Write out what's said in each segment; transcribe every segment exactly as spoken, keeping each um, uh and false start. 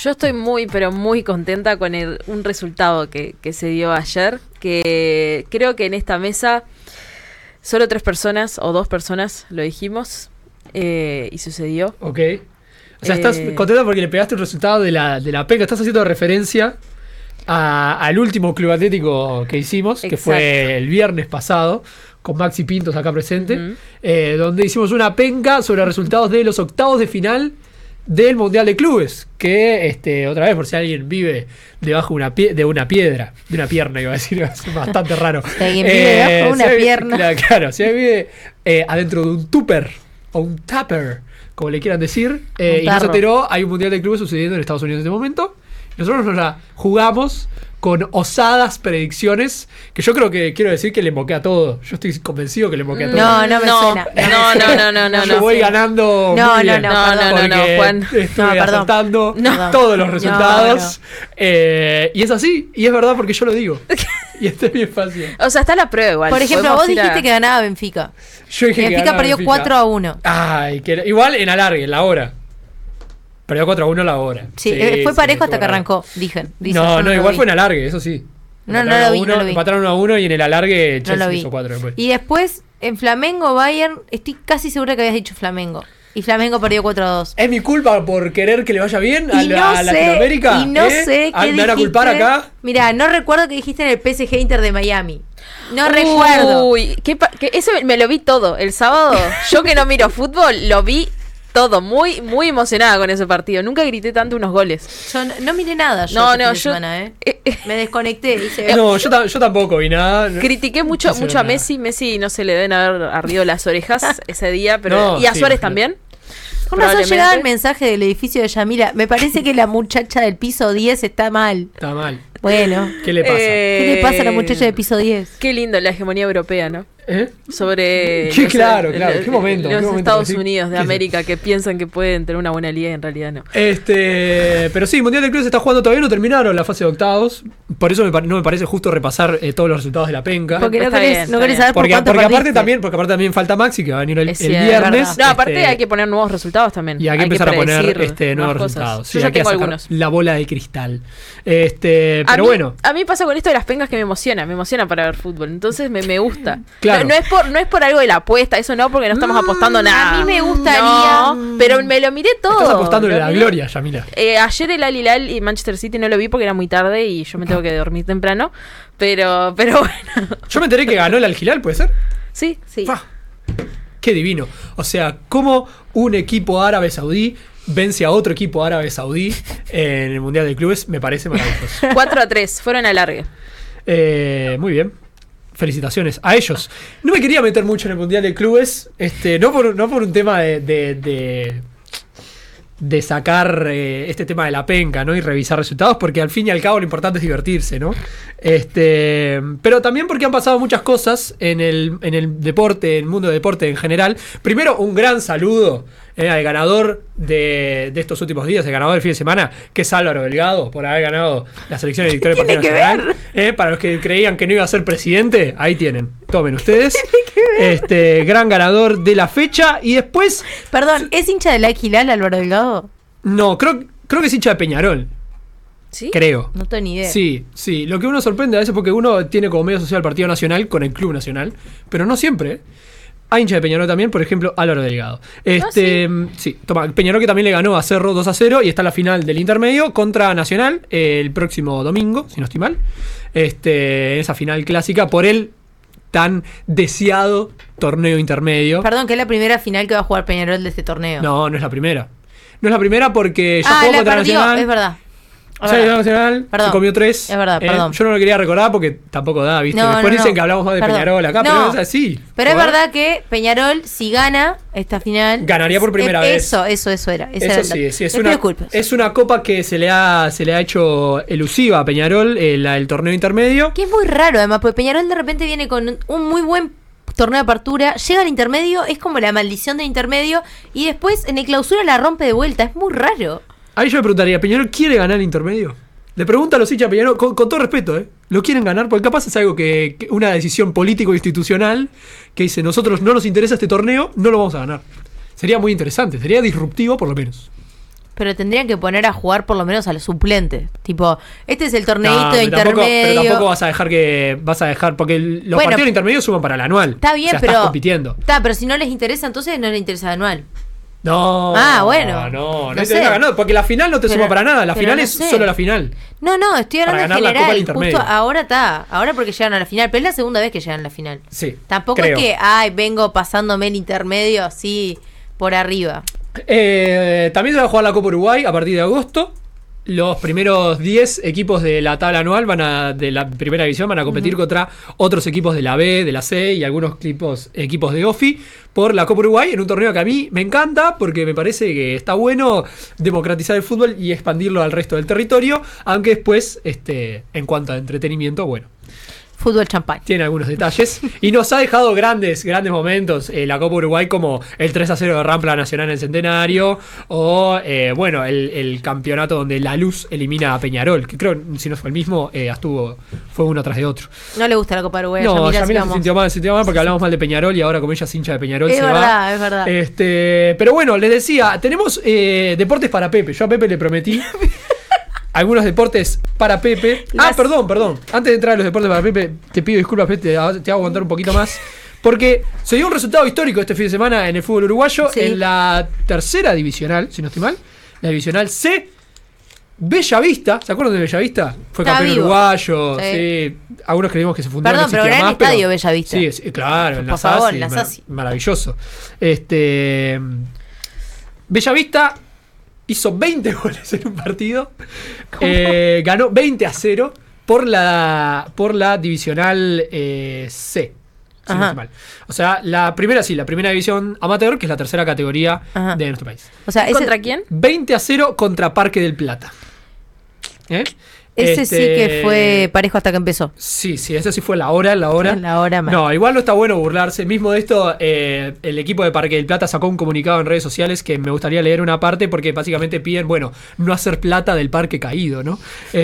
Yo estoy muy, pero muy contenta con el, un resultado que, que se dio ayer, que creo que en esta mesa solo tres personas o dos personas lo dijimos eh, y sucedió. Ok. O sea, estás eh, contenta porque le pegaste el resultado de la, de la penca. Estás haciendo referencia a, al último Club Atlético que hicimos, exacto, que fue el viernes pasado, con Maxi Pintos acá presente, uh-huh. eh, donde hicimos una penca sobre resultados de los octavos de final del Mundial de Clubes, que este otra vez, por si alguien vive debajo de una, pie- de una piedra, de una pierna, iba a decir, iba a ser bastante raro. Si alguien vive eh, debajo de una si pierna. Claro, claro, si alguien vive eh, adentro de un tupper o un tupper, como le quieran decir, eh, y no se enteró, hay un Mundial de Clubes sucediendo en Estados Unidos en este momento. Nosotros nos la jugamos con osadas predicciones, que yo creo que quiero decir que le moqué a todo. Yo estoy convencido que le moqué a todo. No, no me no, suena. No, no, no, no, no. Yo no, voy sí. ganando. No, muy no, bien, no, no, no, no, no, Juan. Estoy no, acertando no. todos los resultados. No, no. Eh, y es así, y es verdad porque yo lo digo. Y esto es bien fácil. O sea, está la prueba igual. Por ejemplo, vos dijiste a... que ganaba Benfica. Yo dije Benfica que ganaba perdió Benfica. cuatro a uno. Ay, que igual en alargue, en la hora. Perdió cuatro a uno la hora. Sí, sí fue sí, parejo sí, hasta que arrancó, dije. Dice, no, no, no igual vi. fue en alargue, eso sí. No, no lo vi, uno, no lo vi. Empataron uno a uno y en el alargue No Chelsea lo vi. hizo cuatro después. Y después, en Flamengo, Bayern, estoy casi segura que habías dicho Flamengo. Y Flamengo perdió cuatro a dos. ¿Es mi culpa por querer que le vaya bien a, Y la, no a sé, Latinoamérica? Y no ¿Eh? sé qué ¿Me van a culpar acá? Mirá, no recuerdo que dijiste en el P S G Inter de Miami. No Uy, recuerdo. Uy, ¿qué pa- que eso me lo vi todo. El sábado, yo que no miro fútbol, lo vi todo. Muy, muy emocionada con ese partido. Nunca grité tanto unos goles. Yo no, no miré nada yo No, este no, fin de yo... semana, ¿eh? Me desconecté. Hice... No, yo, ta- yo tampoco vi nada. Critiqué mucho, no mucho a nada. Messi. Messi no se le deben haber ardido las orejas ese día, pero No, y a sí, Suárez claro. también. Con razón llegaba el mensaje del edificio de Yamila. Me parece que la muchacha del piso diez está mal. Está mal. Bueno. ¿Qué le pasa? Eh, ¿Qué le pasa a la muchacha del piso diez? Qué lindo la hegemonía europea, ¿no? ¿Eh? Sobre Sí, los, claro, claro. los- ¿Qué momento? los ¿Qué momento? Estados Sí. Unidos de ¿Qué es América que piensan que pueden tener una buena liga y en realidad no. Este, pero sí, Mundial de Clubes se está jugando, todavía no terminaron la fase de octavos. Por eso me, pa- no me parece justo repasar eh, todos los resultados de la penca. Porque no Está querés, bien, no está querés bien. saber por Porque, cuánto porque aparte perdiste. también, porque aparte también falta Maxi que va a venir el, Es el cierto, viernes. verdad. No, aparte este, hay que poner nuevos resultados también. Y hay que empezar a poner predecir este, nuevos nuevas resultados. cosas. Sí, Yo ya hay que tengo sacar algunos. la bola de cristal. Este, A pero mí, bueno. a mí pasa con esto de las pencas que me emociona, me emociona para ver fútbol. Entonces me, me gusta. Claro. No, no es por, no es por algo de la apuesta, eso no, porque no estamos apostando nada. a mí me gustaría- No, pero me lo miré todo. Estás apostándole Lo la miré. gloria, Yamila. Eh, ayer el Al Hilal y Manchester City no lo vi porque era muy tarde y yo me tengo que dormir temprano. Pero, pero bueno. Yo me enteré que ganó el Al Hilal, ¿puede ser? Sí, sí. Fa. Qué divino. O sea, cómo un equipo árabe saudí vence a otro equipo árabe saudí en el Mundial de Clubes, me parece maravilloso. cuatro a tres, fueron a largue. Eh, muy bien. Felicitaciones a ellos. No me quería meter mucho en el Mundial de Clubes, este, no por, no por un tema de, de, de, de sacar eh, este tema de la penca, ¿no? Y revisar resultados, porque al fin y al cabo lo importante es divertirse, ¿no? Este, pero también porque han pasado muchas cosas en el, en el deporte, en el mundo del deporte en general. Primero, un gran saludo eh, al ganador de, de estos últimos días, el ganador del fin de semana, que es Álvaro Delgado, por haber ganado la selección de Victoria del Partido Nacional. Eh, para los que creían que no iba a ser presidente, ahí tienen. Tomen ustedes. Este, gran ganador de la fecha. Y después. Perdón, ¿es hincha del Al Hilal, Álvaro Delgado? No, creo, creo que es hincha de Peñarol. ¿Sí? Creo. No tengo ni idea. Sí, sí. Lo que uno sorprende a veces porque uno tiene como medio asociado al Partido Nacional con el Club Nacional, pero no siempre. ¿eh? Hay hincha de Peñarol también, por ejemplo, Álvaro Delgado. Este, Ah, sí. sí, toma, Peñarol que también le ganó a Cerro dos a cero y está en la final del intermedio contra Nacional eh, el próximo domingo, si no estoy mal. Este, esa final clásica por el tan deseado torneo intermedio. Perdón, que es la primera final que va a jugar Peñarol de este torneo. No, no es la primera. No es la primera porque ya ah, jugó la contra perdió, Nacional. es verdad. Es Ya verdad. llegó Nacional, Perdón. se comió tres. Es verdad, eh, perdón. Yo no lo quería recordar porque tampoco da, ¿viste? No, Después no, dicen no. que hablamos más de Perdón. Peñarol acá, No. pero es así. Pero es Joder. verdad que Peñarol, si gana esta final, Ganaría por primera eh, vez. Eso, eso, eso era. Esa era Eso la- sí, sí, es Les una, pido disculpas. es una copa que se le ha, se le ha hecho elusiva a Peñarol, eh, la, el torneo intermedio. Que es muy raro, además, porque Peñarol de repente viene con un- un muy buen torneo de apertura, llega al intermedio, es como la maldición del intermedio, y después en el clausura la rompe de vuelta. Es muy raro. Ahí yo me preguntaría, ¿Peñarol quiere ganar el intermedio? Le pregunto a los hinchas de Peñarol, con, con todo respeto, ¿eh? ¿Lo quieren ganar? Porque capaz es algo que, que una decisión político-institucional que dice, nosotros no nos interesa este torneo, no lo vamos a ganar. Sería muy interesante, sería disruptivo por lo menos. Pero tendrían que poner a jugar por lo menos a los suplentes. Tipo, este es el torneito No, pero intermedio. tampoco, pero tampoco vas a dejar que. Vas a dejar. Porque el- los Bueno, partidos intermedios suman para el anual. Está bien, o sea, pero. Estás compitiendo. Está, pero si no les interesa, entonces no les interesa anual. No. Ah, bueno. No, no, No no, sé. te ganó, porque la final no te Pero- suma para nada. La pero final no es sé. solo la final. No, no, estoy Para hablando en ganar la Copa general. del Intermedio. Justo ahora está. Ahora porque llegaron a la final. Pero es la segunda vez que llegan a la final. Sí. Tampoco creo. es que, ay, vengo pasándome el intermedio así por arriba. Eh, también se va a jugar la Copa Uruguay a partir de agosto. Los primeros diez equipos de la tabla anual van a, de la primera división van a competir uh-huh. contra otros equipos de la B, de la C y algunos equipos, equipos de OFI por la Copa Uruguay en un torneo que a mí me encanta porque me parece que está bueno democratizar el fútbol y expandirlo al resto del territorio, aunque después, este, en cuanto a entretenimiento, bueno. Fútbol champán. Tiene algunos detalles. Y nos ha dejado grandes, grandes momentos eh, la Copa Uruguay, como el tres a cero de Rampla Nacional en el Centenario. O, eh, bueno, el, el campeonato donde La Luz elimina a Peñarol. Que creo, si no fue el mismo, eh, estuvo, fue uno tras de otro. No le gusta la Copa Uruguay. No, Yamila, Yamila se sigamos. sintió mal, se sintió mal porque hablamos mal de Peñarol y ahora, como ella es hincha de Peñarol, Es se verdad, va. es verdad. Este, pero bueno, les decía, tenemos eh, deportes para Pepe. Yo a Pepe le prometí. Algunos deportes para Pepe. Las... Ah, perdón, perdón. Antes de entrar a los deportes para Pepe, te pido disculpas, Pepe, te, te hago aguantar un poquito más. Porque se dio un resultado histórico este fin de semana en el fútbol uruguayo. Sí. En la tercera divisional, si no estoy mal. La divisional C. Bellavista. ¿Se acuerdan de Bellavista? Fue Está campeón vivo. uruguayo. Sí. Sí. Algunos creímos que se fundó. Perdón, no pero existía gran más, estadio pero... Bellavista. Sí, sí, claro. En Por la favor, Sassi, la mar- Sassi. Maravilloso. Este. Bellavista hizo veinte goles en un partido. Eh, ganó veinte a cero por la, por la divisional eh, C. Si no estoy mal. O sea, la primera sí, la primera división amateur, que es la tercera categoría Ajá. de nuestro país. O sea, ese, ¿Contra quién? veinte a cero contra Parque del Plata. ¿Eh? ese Este, sí que fue parejo hasta que empezó. Sí, sí, esa sí fue la hora, la hora. La hora más. No, igual no está bueno burlarse. Mismo de esto, eh, el equipo de Parque del Plata sacó un comunicado en redes sociales que me gustaría leer una parte porque básicamente piden, bueno, no hacer plata del parque caído, ¿no?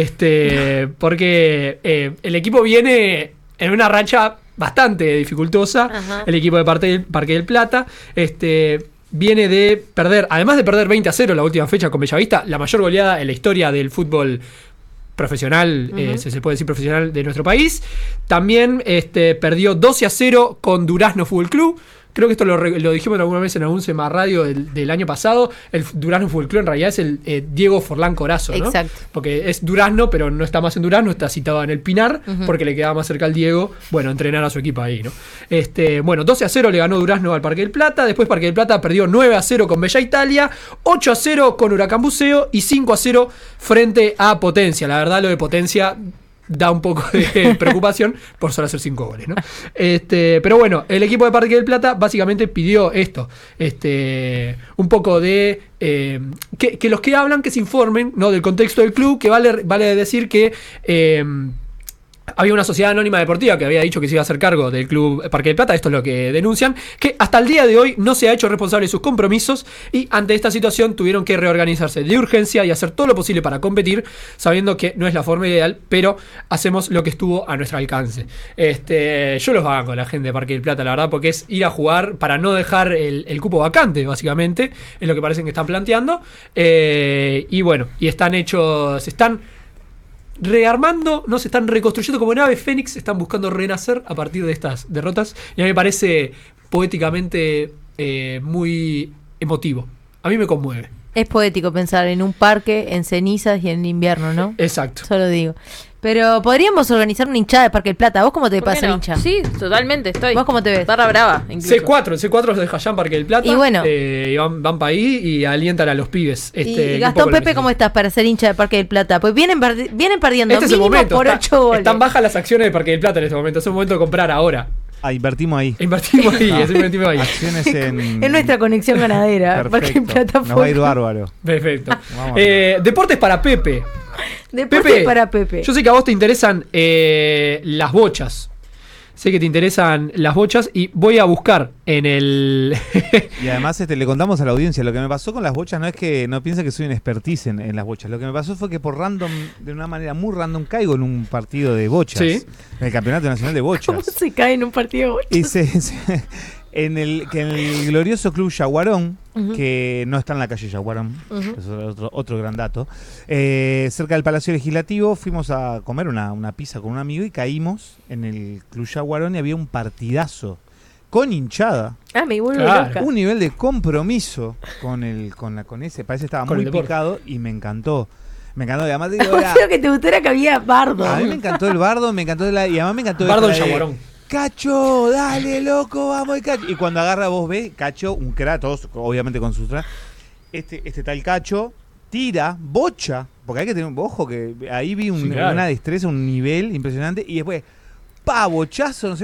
Este, porque eh, el equipo viene en una racha bastante dificultosa. Ajá. El equipo de Parque del, Parque del Plata, este... viene de perder, además de perder veinte a cero la última fecha con Bellavista, la mayor goleada en la historia del fútbol profesional, uh-huh. eh, se, se puede decir profesional de nuestro país. También este, perdió doce a cero con Durazno Fútbol Club. Creo que esto lo, lo dijimos alguna vez en algún Sema Radio del, del año pasado. El Durazno Fútbol Club en realidad es el eh, Diego Forlán Corazzo, ¿no? Exacto. Porque es Durazno, pero no está más en Durazno, está citado en el Pinar, uh-huh. porque le quedaba más cerca al Diego, bueno, entrenar a su equipo ahí, ¿no? Este, bueno, doce a cero le ganó Durazno al Parque del Plata. Después Parque del Plata perdió nueve a cero con Bella Italia, ocho a cero con Huracán Buceo y cinco a cero frente a Potencia. La verdad, lo de Potencia da un poco de preocupación por solo hacer cinco goles, ¿no? Este, pero bueno, el equipo de Parque del Plata básicamente pidió esto, este, un poco de eh, que, que los que hablan que se informen, ¿no? Del contexto del club, que vale, vale decir que eh, había una sociedad anónima deportiva que había dicho que se iba a hacer cargo del club Parque del Plata, esto es lo que denuncian, que hasta el día de hoy no se ha hecho responsable de sus compromisos y ante esta situación tuvieron que reorganizarse de urgencia y hacer todo lo posible para competir, sabiendo que no es la forma ideal, pero hacemos lo que estuvo a nuestro alcance. Este, yo los banco, la gente de Parque del Plata, la verdad, porque es ir a jugar para no dejar el, el cupo vacante, básicamente, es lo que parecen que están planteando. Eh, y bueno, y están hechos, están rearmando, no se están reconstruyendo como nave Fénix, están buscando renacer a partir de estas derrotas y a mí me parece poéticamente eh, muy emotivo. A mí me conmueve. Es poético pensar en un parque en cenizas y en invierno, ¿no? Exacto. Solo digo. Pero podríamos organizar una hinchada de Parque del Plata. ¿Vos cómo te pasa el no? hincha? Sí, totalmente, estoy. ¿Vos cómo te ves? Barra brava, incluso. C cuatro, el C cuatro es de Jayán Parque del Plata. Y bueno. Eh, y van, van para ahí y alientan a los pibes. Este, y Gastón Pepe, ¿cómo estás para ser hincha de Parque del Plata? Pues vienen, perdi- vienen perdiendo Este es el mínimo momento. por Está- ocho goles. Están bajas las acciones de Parque del Plata en este momento. Es el momento de comprar ahora. Ah, invertimos ahí. Invertimos ahí, Ah, es invertimos ahí. Acciones en... Es nuestra conexión ganadera. Parque del Perfecto. Plata Nos va a ir Fútbol. bárbaro. Perfecto. Vamos. Eh, deportes para Pepe. Deportes Pepe, para Pepe. Yo sé que a vos te interesan eh, las bochas. Sé que te interesan las bochas y voy a buscar en el... Y además este, le contamos a la audiencia, lo que me pasó con las bochas no es que no piense que soy un expertise en, en las bochas. Lo que me pasó fue que por random, de una manera muy random, caigo en un partido de bochas. Sí. En el Campeonato Nacional de ¿Cómo Bochas. se cae en un partido de bochas? Y se, se- En el, que en el glorioso Club Yaguarón, Ujú. que no está en la calle Yaguarón, Ujú. eso es otro, otro gran dato, eh, cerca del Palacio Legislativo, fuimos a comer una, una pizza con un amigo y caímos en el Club Yaguarón y había un partidazo con hinchada. Ah, me vuelvo Claro. loca. Un nivel de compromiso con el con la con ese, parece que estaba Con muy el deporte. picado y me encantó. Me encantó, y además digo, era- Creo que te gustó era que había bardo. a mí me encantó el bardo, me encantó la, y además me encantó Bardo en esta de, Yaguarón. Cacho, dale loco, vamos el Cacho. Y cuando agarra vos ves, Cacho, un crack, todos obviamente con sus tra- este este tal Cacho tira, bocha, porque hay que tener ojo que ahí vi un- Sí, claro. una destreza, un nivel impresionante y después pa, bochazo, no sé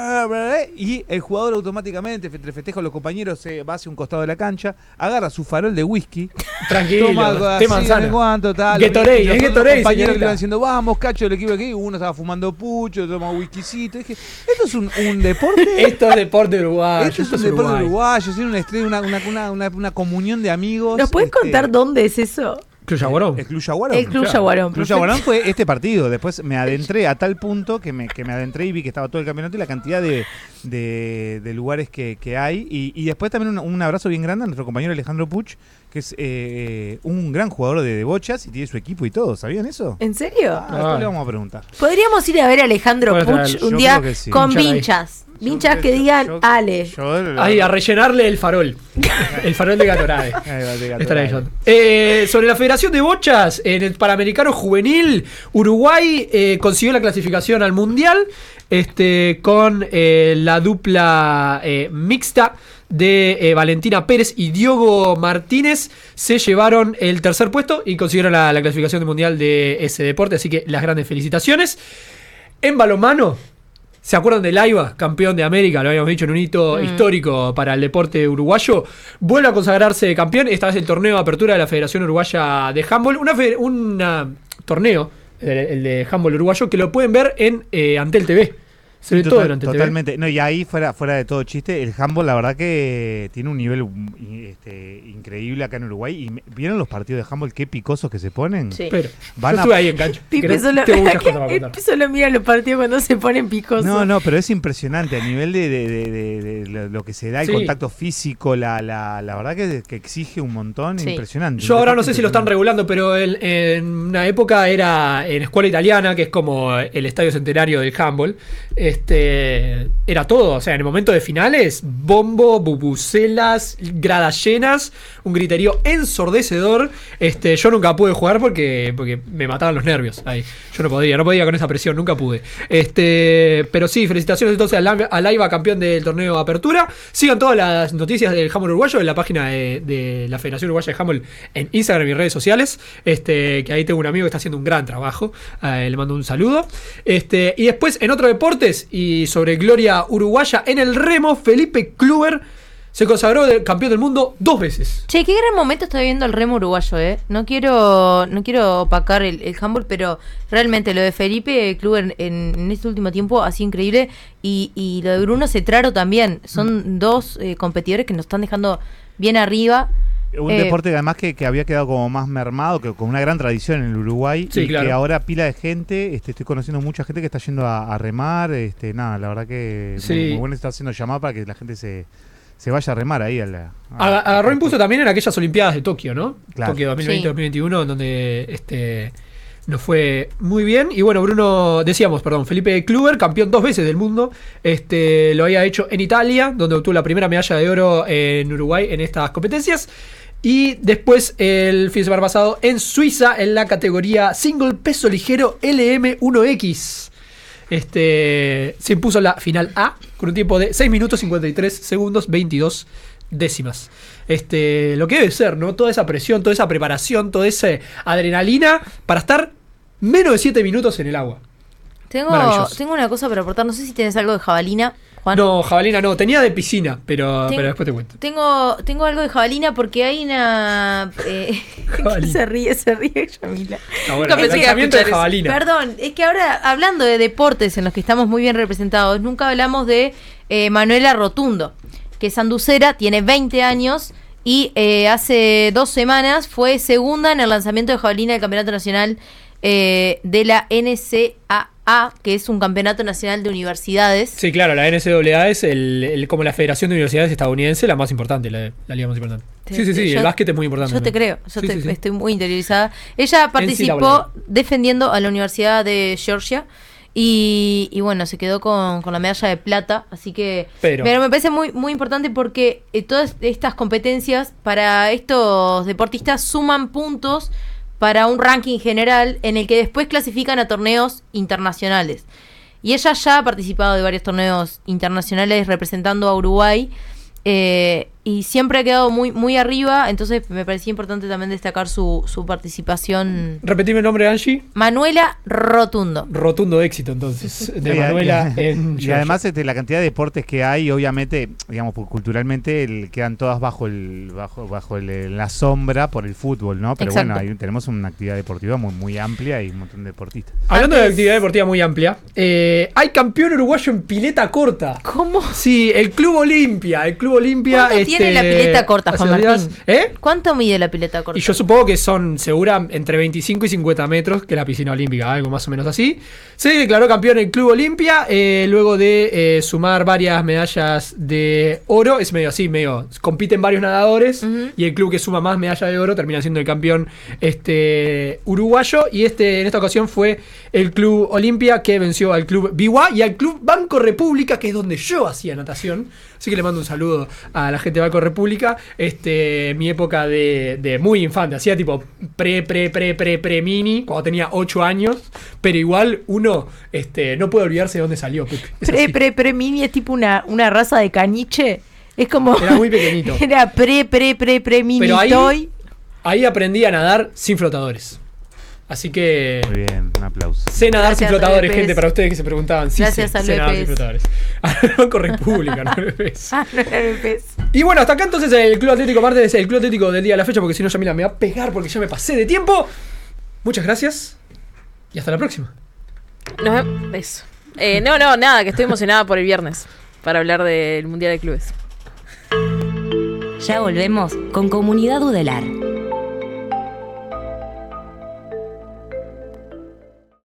cuál, y el jugador automáticamente, entre festejos los compañeros, se va hacia un costado de la cancha, agarra su farol de whisky, Tranquilo, toma té así, no sé manzana. cuánto, tal. Gatorade, y los es otros Gatorade, compañeros que le señorita. iban diciendo, vamos, Cacho, el equipo de aquí, uno estaba fumando pucho, otro toma whiskycito. Dije, esto es un, un deporte. Esto es deporte uruguayo. Esto es un deporte uruguayo, tiene una estrella, una, una, una, una, una comunión de amigos. ¿Nos puedes este, contar dónde es eso? Club Yaguarón. El Club Yaguarón. El Club Claro. Yaguarón. El Club Yaguarón fue este partido. Después me adentré a tal punto que me, que me adentré y vi que estaba todo el campeonato y la cantidad de, de, de lugares que, que hay. Y, y después también un, un abrazo bien grande a nuestro compañero Alejandro Puch, que es eh, un gran jugador de, de bochas y tiene su equipo y todo. ¿Sabían eso? ¿En serio? Ah, después le vamos a preguntar. Podríamos ir a ver a Alejandro Bueno, Puch yo un creo día que sí. con Hinchar ahí. vinchas. Yo Vinchas creo que yo- digan, yo- Ale. Yo, Ahí, a rellenarle el farol. El farol de Gatorade. Ahí va, de Gatorade. Estará ahí, eh, sobre la Federación de Bochas, en el Panamericano Juvenil, Uruguay eh, consiguió la clasificación al Mundial este, con eh, la dupla eh, mixta de eh, Valentina Pérez y Diogo Martínez. Se llevaron el tercer puesto y consiguieron la, la clasificación del Mundial de ese deporte, así que las grandes felicitaciones. En balonmano, ¿se acuerdan del AIBA, campeón de América? Lo habíamos dicho en un hito Mm. histórico para el deporte uruguayo. Vuelve a consagrarse campeón, esta vez el torneo de apertura de la Federación Uruguaya de Handball. Una fe- un torneo, el, el de handball uruguayo, que lo pueden ver en eh, Antel T V. Se ve todo Total- en Antel T V. Totalmente. No, y ahí fuera, fuera de todo chiste, el handball la verdad que tiene un nivel um, y, este, increíble acá en Uruguay. Y me- ¿vieron los partidos de handball qué picosos que se ponen? Sí. Pero Van yo a- estuve ahí en cancha. Pipe que solo, tengo muchas cosas para Pipe contar. solo mira los partidos cuando se ponen picosos. No, no, pero es impresionante a nivel de, de- de- de- de lo- lo que se da, el Sí. contacto físico, la, la, la verdad que, que exige un montón, Sí. impresionante. Yo ahora no sé si lo están Impresionante. regulando, pero en, en una época era en escuela italiana, que es como el estadio centenario del handball. Este, era todo, o sea, en el momento de finales, bombo, bubucelas, gradas llenas, un griterío ensordecedor. Este, yo nunca pude jugar porque, porque me mataban los nervios ahí. Yo no podía, no podía con esa presión, nunca pude. Este, pero sí, felicitaciones entonces al, al AIBA, campeón del torneo de apertura. Sigan todas las noticias del handball uruguayo en la página de, de la Federación Uruguaya de Handball en Instagram y redes sociales. Este, que ahí tengo un amigo que está haciendo un gran trabajo. Eh, le mando un saludo. Este, y después, en otros deportes y sobre gloria uruguaya en el remo, Felipe Kluber se consagró de- campeón del mundo dos veces. Che, qué gran momento está viviendo el remo uruguayo, eh. No quiero, no quiero opacar el, el handball, pero realmente lo de Felipe Kluber en, en este último tiempo ha sido increíble. Y, y lo de Bruno Cetraro también. Son Mm. dos eh, competidores que nos están dejando bien arriba. Un Eh, deporte que además que, que había quedado como más mermado, que con una gran tradición en el Uruguay, Sí, y claro. que ahora pila de gente, este, estoy conociendo mucha gente que está yendo a, a remar, este, nada, la verdad que Sí. muy, muy bueno, está haciendo llamada para que la gente se, se vaya a remar ahí a la... a- Aga- Agarró impulso también en aquellas Olimpiadas de Tokio, ¿no? Claro. Tokio dos mil veinte Sí. dos mil veintiuno, en donde este, nos fue muy bien. Y bueno, Bruno, decíamos, perdón, Felipe Kluber, campeón dos veces del mundo. Este, lo había hecho en Italia, donde obtuvo la primera medalla de oro en Uruguay en estas competencias. Y después, el fin de semana pasado, en Suiza, en la categoría single peso ligero L M uno X. Este, se impuso la final A con un tiempo de seis minutos cincuenta y tres segundos veintidós décimas. Este, lo que debe ser, ¿no? Toda esa presión, toda esa preparación, toda esa adrenalina para estar menos de siete minutos en el agua. Tengo, Maravilloso. tengo una cosa para aportar. No sé si tienes algo de jabalina, Juan. No, jabalina no, tenía de piscina, pero, Ten- pero después te cuento. Tengo, tengo algo de jabalina porque hay una. Eh, Jabalina. se ríe, se ríe Yamila. Ah, bueno, Nunca pensé que lanzamiento iba a de escuchar eso. jabalina. Perdón, es que ahora hablando de deportes en los que estamos muy bien representados, nunca hablamos de eh, Manuela Rotundo, que es anducera, tiene veinte años y eh, hace dos semanas fue segunda en el lanzamiento de jabalina del Campeonato Nacional eh, de la N C A A, que es un campeonato nacional de universidades. Sí, claro, la N C A A es el, el- como la Federación de Universidades estadounidense, la más importante, la, la liga más importante. Te- Sí, sí, sí, yo- el básquet es muy importante. Yo te también. creo, yo Sí, te- sí, sí. estoy muy interiorizada. Ella participó defendiendo a la Universidad de Georgia y, y bueno, se quedó con, con la medalla de plata, así que... Pero- me parece muy, muy importante porque eh, todas estas competencias para estos deportistas suman puntos para un ranking general en el que después clasifican a torneos internacionales. Y ella ya ha participado de varios torneos internacionales representando a Uruguay eh, y siempre ha quedado muy, muy arriba, entonces me parecía importante también destacar su, su participación. Repetime el nombre, Angie. Manuela Rotundo. Rotundo éxito, entonces, de Y a- Manuela y, en y Georgia. además este, la cantidad de deportes que hay, obviamente, digamos, pues, culturalmente el- quedan todas bajo el bajo bajo el- la sombra por el fútbol, ¿no? Pero Exacto. bueno, ahí tenemos una actividad deportiva muy muy amplia y un montón de deportistas. Hablando de Antes- actividad deportiva muy amplia, eh, hay campeón uruguayo en pileta corta. ¿Cómo? Sí, el Club Olimpia. El Club Olimpia. ¿Cuánto tiene la pileta corta, hace Juan dos días- Martín? ¿Eh? ¿Cuánto mide la pileta corta? Y yo supongo que son, segura, entre veinticinco y cincuenta metros que la piscina olímpica, algo más o menos así. Se declaró campeón el Club Olimpia, eh, luego de eh, sumar varias medallas de oro. Es medio así, medio. Compiten varios nadadores Ujú. y el club que suma más medallas de oro termina siendo el campeón este, uruguayo. Y este en esta ocasión fue el Club Olimpia que venció al Club Biwa y al Club Banco República, que es donde yo hacía natación. Así que le mando un saludo a la gente de Banco República. Este, mi época de, de muy infante, hacía tipo pre, pre, pre, pre, pre mini, cuando tenía ocho años, pero igual uno este, no puede olvidarse de dónde salió, Pepe. Es Pre, así. pre, pre mini es tipo una, una raza de caniche. Es como. Era muy pequeñito. Era pre, pre, pre, pre mini Pero ahí- toy. Ahí aprendí a nadar sin flotadores. Así que Muy bien, un aplauso. sé nadar Gracias, sin flotadores, López. gente, para ustedes que se preguntaban. Sí, Gracias sé, a sé nadar sin López. flotadores. Banco República, no López. Ah, no era el pez. Y bueno, hasta acá entonces el Club Atlético Martes, el Club Atlético del día de la fecha, porque si no Yamila me va a pegar porque ya me pasé de tiempo. Muchas gracias y hasta la próxima. Nos ve- eso. Eh, no, no, nada, que estoy emocionada por el viernes para hablar del Mundial de Clubes. Ya volvemos con Comunidad Udelar.